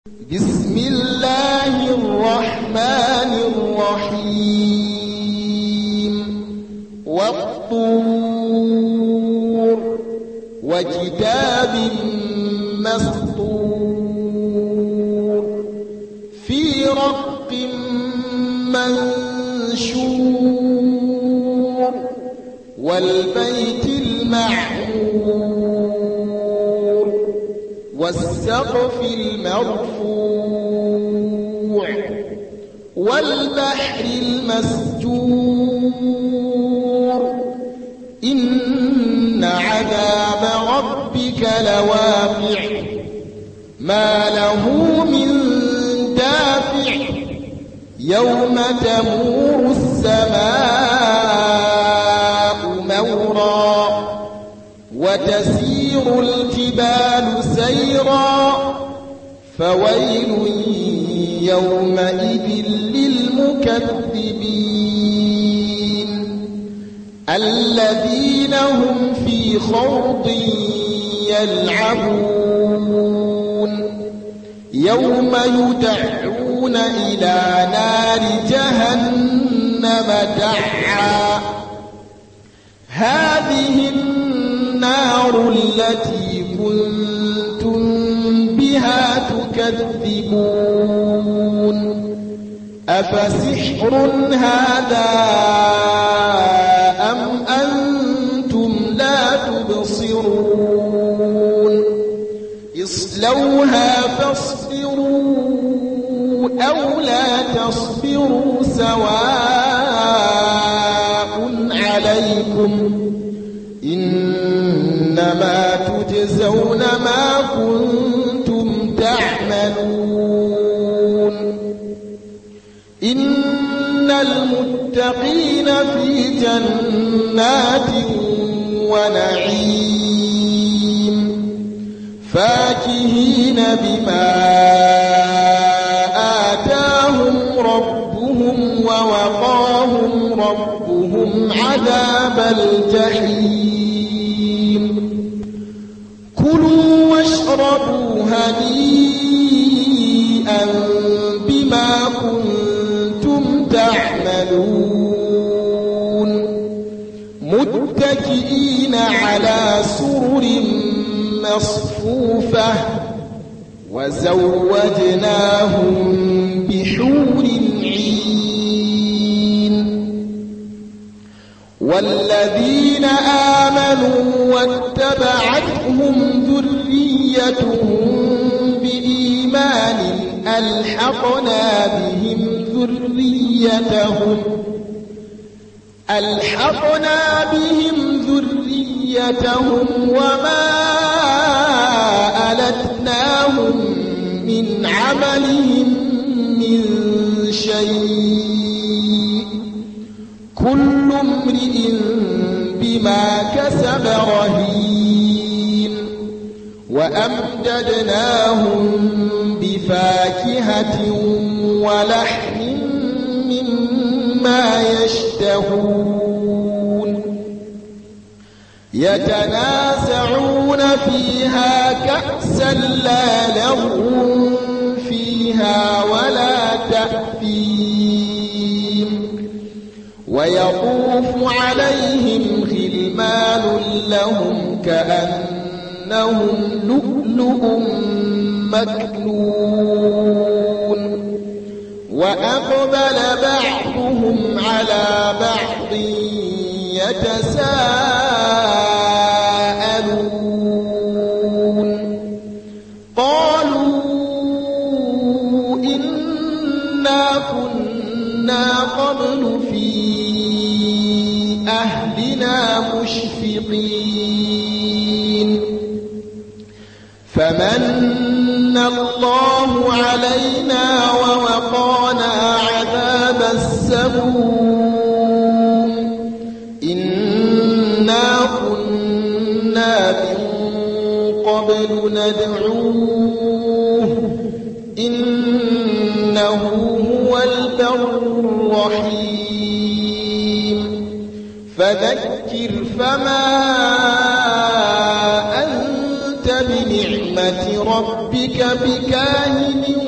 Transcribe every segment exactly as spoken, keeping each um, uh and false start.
بسم الله الرحمن الرحيم والطور وكتاب مسطور في رق منشور والبيت المعمور والسقف المرفوع والبحر المسجور إن عذاب ربك لواقع ما له من دافع يوم تمور السماء مورا وتسير الجبال سيرا فويل يومئذ للمكذبين الذين هم في خوض يلعبون يوم يدعون إلى نار جهنم دعا هذه النار التي كنتم بها تكذبون أفسحر هذا أم أنتم لا تبصرون اصلوها فاصبروا أو لا تصبروا سواء عليكم إنما تجزون ما كنتم تعملون إن المتقين في جنات ونعيم فاكهين بما آتاهم ربهم ووقاهم ربهم عذاب الجحيم كلوا واشربوا هنيئا بما كنتم تعملون متكئين على سرر مصفوفة وزوجناهم بحور عين والذين آمنوا واتبعتهم ذريتهم بإيمان ألحقنا بهم ذريتهم ألحقنا بهم ذريتهم وما ألتناهم من عملهم من شيء كل امرئ بما كسب رهين وأمددناهم بفاكهة ولحم مما يشتهون يتنازعون فيها كأسا لا لغو فيها ولا تأثيم ويطوف عليهم غلمان لهم كأنهم لؤلؤ مكنون وأقبل بعضهم على بعض يتساءلون قالوا إنا كنا قبل في أهلنا مشفقين فمن الله علينا ووقانا عذاب السموم إنا كنا من قبل ندعوه إنه هو البر الرحيم فذكر فما أنت بنعمة ربك بكاهن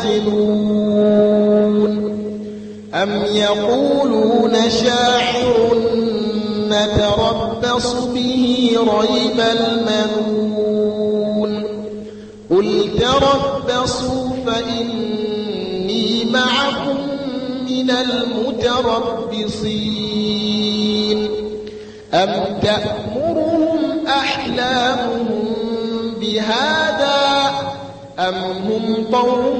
مجنون أم يقولون شاعر نتربص به ريب المنون قل تربصوا فإني معكم من المتربصين أم تأمرهم أحلامهم بهذا أم هم قوم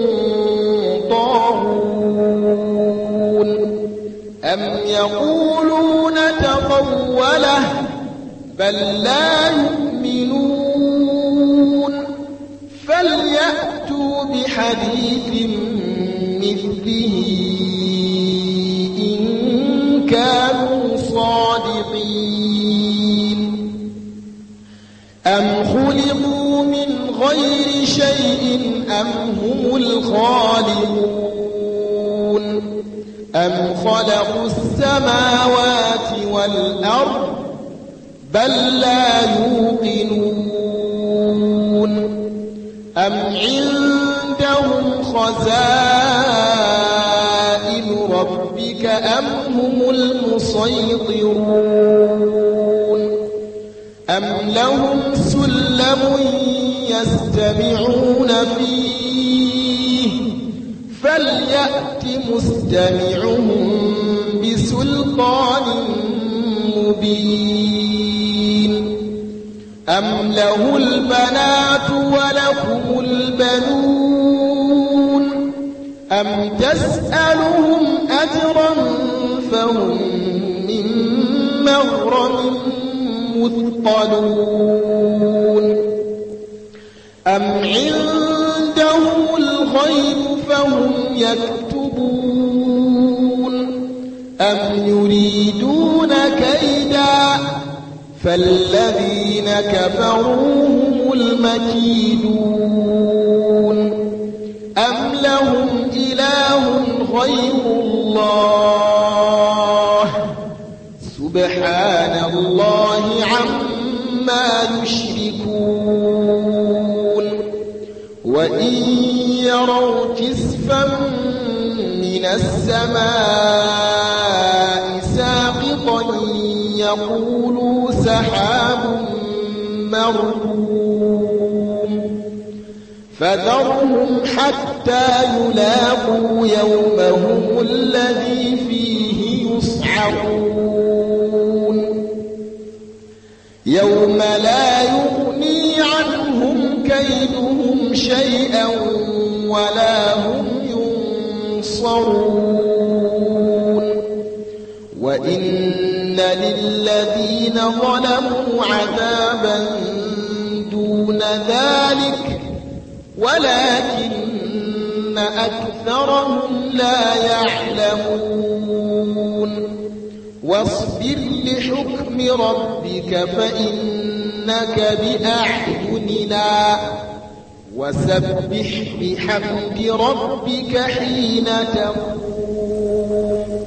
طاغون أم يقولون تقوله بل لا يؤمنون فليأتوا بحديث مثله إن كانوا صادقين أم خلقوا من غير شيء أم هم الخالقون أم خلقوا السماوات والأرض بل لا يوقنون أم عندهم خزائن ربك أم هم المسيطرون أم لهم سلم يستمعون فيه فليأت مستمعهم بسلطان مبين أم له البنات ولكم البنون أم تسألهم أجرا فهم من مغرم مثقلون أم عندهم الغيب فهم يكتبون أم يريدون كيدا فالذين كفروا هم المكيدون أم لهم إله غير الله سبحان الله عما يشركون وإن يروا كسفا من السماء ساقطا يقولوا سحاب مركوم فذرهم حتى يلاقوا يومهم الذي فيه يصعقون يوم لا يغني عنهم كيدهم شيئا ولا هم ينصرون وإن للذين ظلموا عذابا دون ذلك ولكن أكثرهم لا يعلمون واصبر لحكم ربك فإنك بأعيننا وسبح بحمد ربك حين تقوم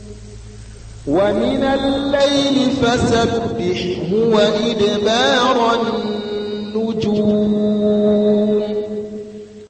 ومن الليل فسبحه وإدبار النجوم